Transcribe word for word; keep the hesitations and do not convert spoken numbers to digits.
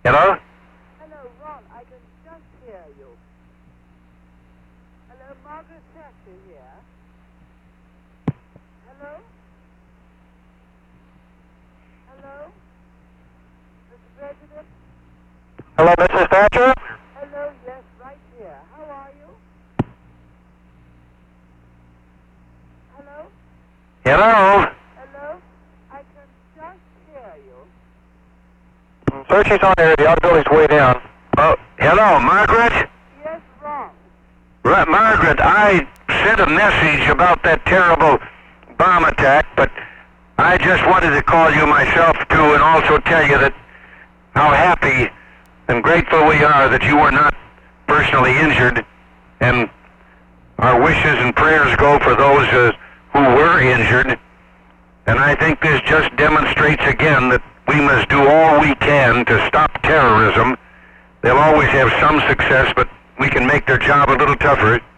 Hello? Hello, Ron. I can just hear you. Hello, Margaret Thatcher here. Hello? Hello? Mister President? Hello, Missus Thatcher? Hello, yes, right here. How are you? Hello? Hello? Hello? I can just hear you. Sir, she's on there. The audibility's way down. Oh, hello, Margaret? Yes, Ron. Right, Margaret, I sent a message about that terrible bomb attack, but I just wanted to call you myself, too, and also tell you that how happy and grateful we are that you were not personally injured, and our wishes and prayers go for those uh, who were injured. And I think this just demonstrates again that we must do all we can to stop terrorism. They'll always have some success, but we can make their job a little tougher.